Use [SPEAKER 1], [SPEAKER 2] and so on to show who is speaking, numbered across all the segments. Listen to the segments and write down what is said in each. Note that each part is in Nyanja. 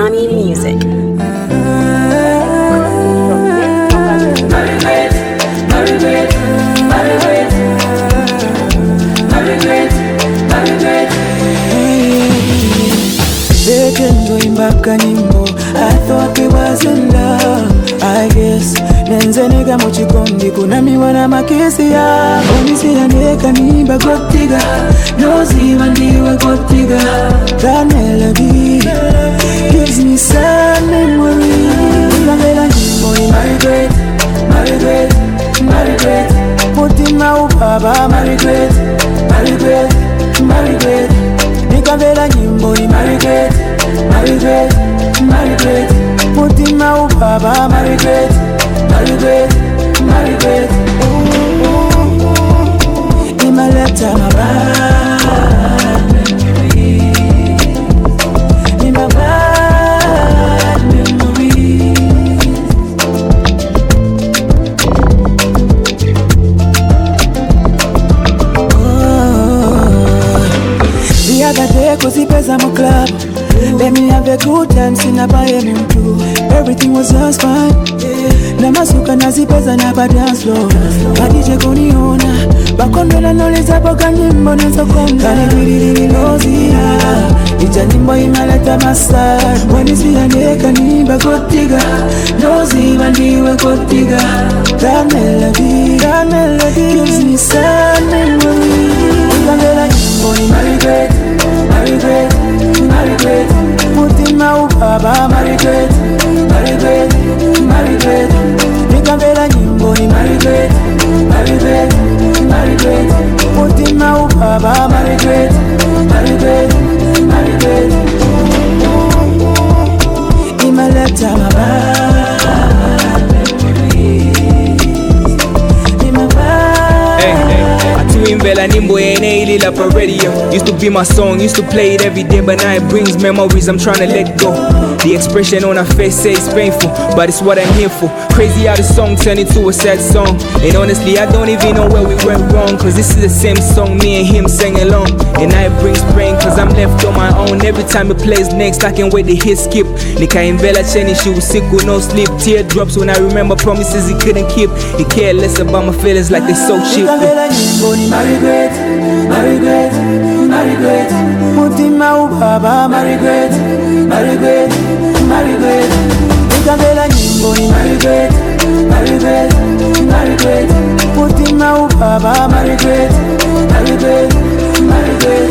[SPEAKER 1] Johnny Music.
[SPEAKER 2] They can go in back anymore. I thought it was in love. I guess nenze nega mochikondi kuna miwana makesi ya onisi ya neka nimba gotiga nozi wandiwe gotiga. That melody gives me sad memories. Unavela nyimbo ni Margaret, Margaret, Margaret. Mutima ubaba Margaret, Margaret, Margaret. Nikavela nyimbo ni Margaret, Margaret, Margaret. Mutima ubaba Margaret, Margaret, Margaret. Imaleta mabad memories. In my bad memories. The other day kuzipeza mu club. Let me have a good time, sina baye mtu. Everything was just fine. Na masuka nazipeza na ba dance floor. Kadije kuniona, bakondela noleza boga nyimbo nazokonda. Kanigwiriri lozia, ija nyimbo imaleta masar. Wanisi ya neka nimba gotiga, nozi wandiwe gotiga. That melody gives me sad memories. Ukangela nyimbo ni Margaret, Margaret, Margaret. Mutima ubaba Margaret, Margaret, Margaret. Nikavela nyimbo ni Margaret, Margaret, Margaret. Mutima ubaba Margaret, Margaret, Margaret. Imaleta mabad memories.
[SPEAKER 3] Imvela nimbo ene ilila for radio. Used to be my song, used to play it every day, but now it brings memories I'm trying to let go. The expression on her face says painful, but it's what I'm here for. Crazy how the song turned into a sad song. And honestly, I don't even know where we went wrong, cause this is the same song me and him sang along. And now it brings pain, cause I'm left on my own. Every time it plays next, I can't wait to hit skip. Nika Imvela Cheni, she was sick with no sleep. Teardrops when I remember promises he couldn't keep. He cared less about my feelings like they so cheap.
[SPEAKER 2] Margaret, Margaret, Margaret. Mutima ubaba Margaret, Margaret, Margaret. Nikavela nyimbo ni Margaret, Margaret, Margaret. Mutima ubaba Margaret, Margaret, Margaret.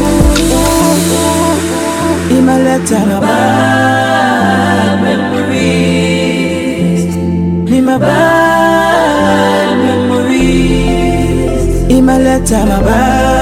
[SPEAKER 2] Imaleta mabad memories. Ni mabad memories. Imaleta mabad